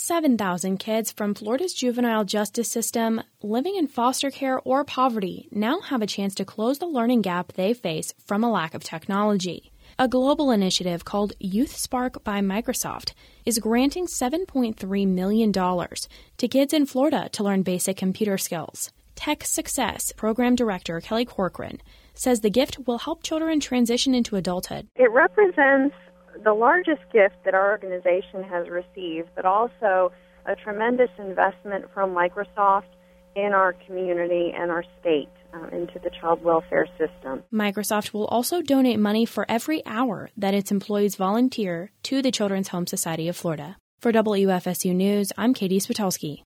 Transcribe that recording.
7,000 kids from Florida's juvenile justice system living in foster care or poverty now have a chance to close the learning gap they face from a lack of technology. A global initiative called Youth Spark by Microsoft is granting $7.3 million to kids in Florida to learn basic computer skills. Tech Success Program Director Kelly Corcoran says the gift will help children transition into adulthood. It represents the largest gift that our organization has received, but also a tremendous investment from Microsoft in our community and our state into the child welfare system. Microsoft will also donate money for every hour that its employees volunteer to the Children's Home Society of Florida. For WFSU News, I'm Katie Spitulski.